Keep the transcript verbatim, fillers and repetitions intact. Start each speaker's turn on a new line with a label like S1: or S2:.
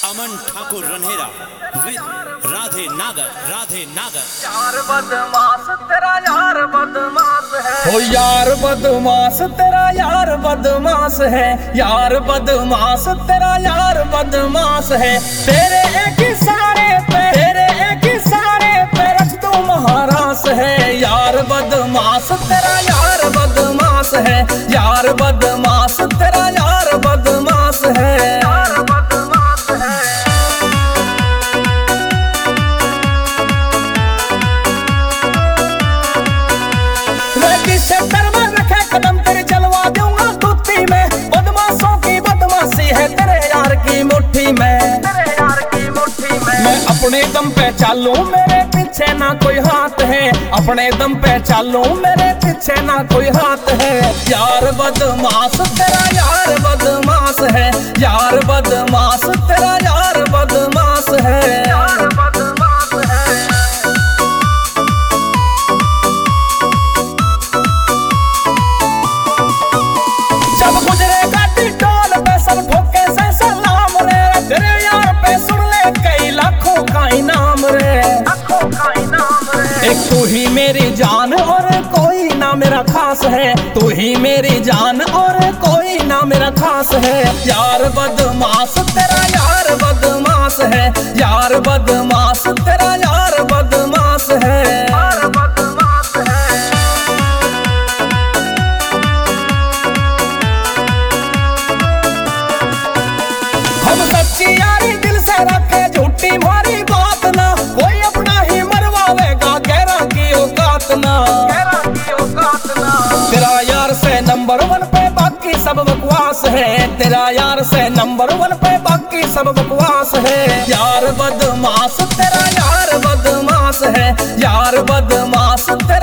S1: अमन Thakur Ranhera with Radhe Nagar Radhe नागर।
S2: यार बदमाश तेरा यार बदमाश है,
S3: ओ यार बदमाश तेरा यार बदमाश है, यार बदमाश तेरा यार बदमाश है। तेरे एक इशारे पे तेरे एक इशारे पे रख तू महारास है। यार बदमाश तेरा यार बदमाश है, यार बदमाश तेरा यार बदमाश है।
S2: यार बदमाश है।
S3: सेक्टर में रखे कदम तेरे चलवा दूंगा कुत्ती में। बदमाशों की बदमाशी है तेरे यार की मुट्ठी में,
S2: तेरे यार की मुट्ठी में।
S3: मैं अपने दम पे चालूं मेरे पीछे ना कोई हाथ है, अपने दम पे चालूं मेरे पीछे ना कोई हाथ है। यार बदमाश तेरा यार बदमाश है, यार बदमाश तेरा यार बदमाश है।
S2: यार बदमाश है।
S3: जब गुजरे गाड़ी टोल पे सब ठोके से सलाम रे, तेरे यार पे सुन ले कई लाखों का इनाम रे।
S2: लाखों का इनाम रे।
S3: एक तू ही मेरी जान और कोई ना मेरा खास है, तू ही मेरी जान और कोई ना मेरा खास है। यार बदमाश तेरा यार बदमाश है, यार बदमाश तेरा यार बदमाश है।
S2: यार बदमाश है।
S3: हम सच्ची यारी दिल से रखे झूठी मारी बात ना, कोई अपना ही मरवावेगा गहरा की औकात ना।
S2: गहरा की औकात ना।
S3: तेरा यार से नंबर वन पे बाकी सब बकवास है, तेरा यार से नंबर वन पे बाकी सब बकवास है। यार बदमाश तेरा यार बदमाश है, यार बदमाश तेरा